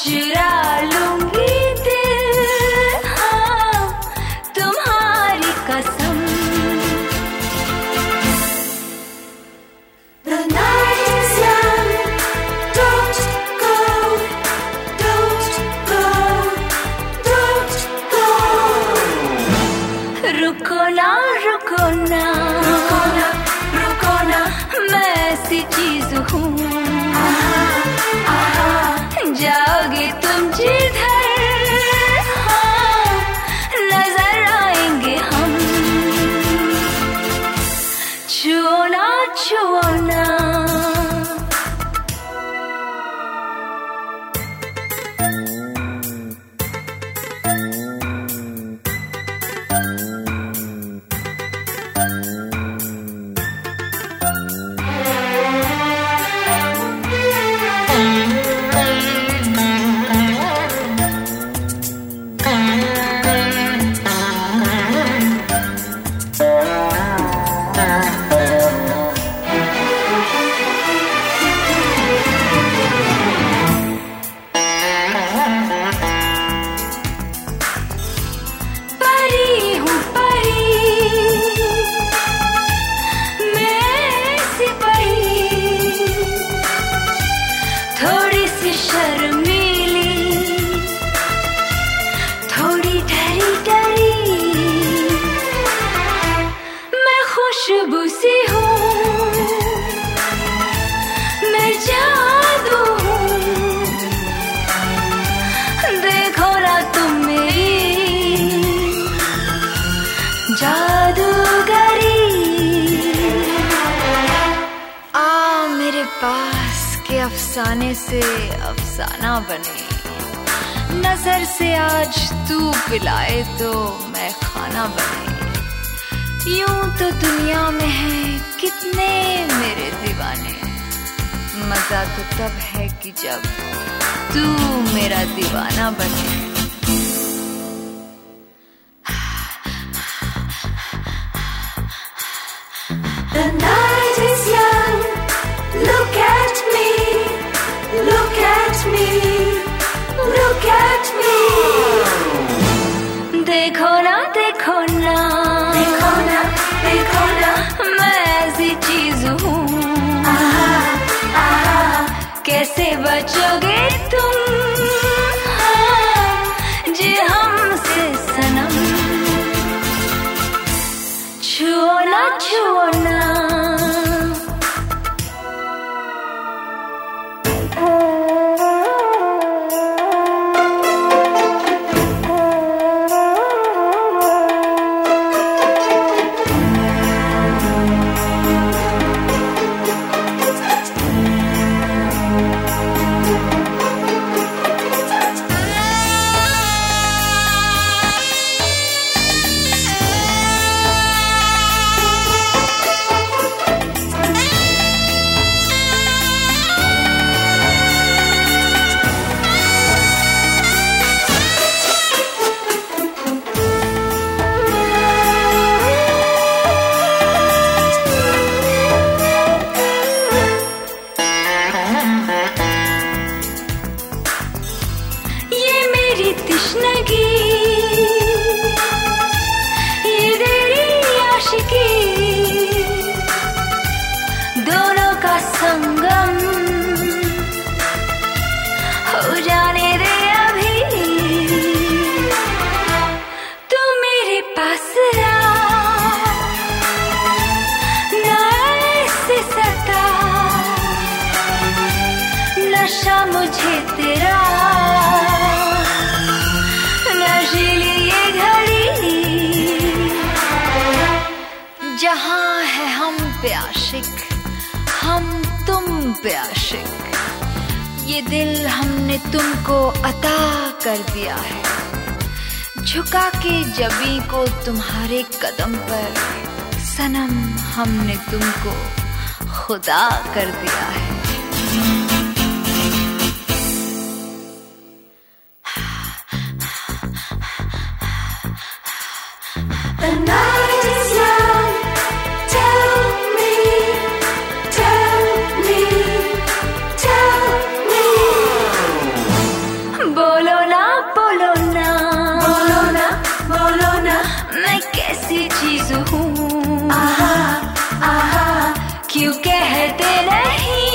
चुरा लूंगी दिल, हाँ तुम्हारी कसम। The night is young, don't go, don't go, don't go। रुको ना, रुको ना, रुको ना, रुको ना, मैं ऐसी चीज हूँ, जाओगे तुम जिधर, हाँ नजर आएंगे हम। छुओ ना, छुओ ना। खुशबू सी हूँ, मैं जादू हूँ, देखो ना तुम मेरी जादूगरी। आ मेरे पास के अफसाने से अफसाना बने, नजर से आज तू पिलाए तो मैं खाना बने। यूं तो दुनिया में है कितने मेरे दीवाने, मजा तो तब है कि जब तू मेरा दीवाना बने। The night is young, look at me, look at me, look at me। देखो ना, देखो ना, देखो ना, देखो ना, मैं ऐसी चीज हूँ, कैसे बचोगे तुम, हाँ, जी हमसे सनम। छुओ ना, छुओ ना। तश्नगी, ये तेरी आशिकी, दोनों का संगम हो जाने दे अभी। तू मेरे पास आ, ना ऐसे सता, नशा मुझे तेरा, जहाँ है हम पे आशिक, हम तुम पे आशिक, ये दिल हमने तुमको अता कर दिया है, झुका के जबी को तुम्हारे कदम पर, सनम हमने तुमको खुदा कर दिया है। The night is young, tell me, tell me, tell me। बोलो ना, बोलो ना, बोलो ना, मैं कैसी चीज हूँ, आहा, आहा, क्यों कहते नहीं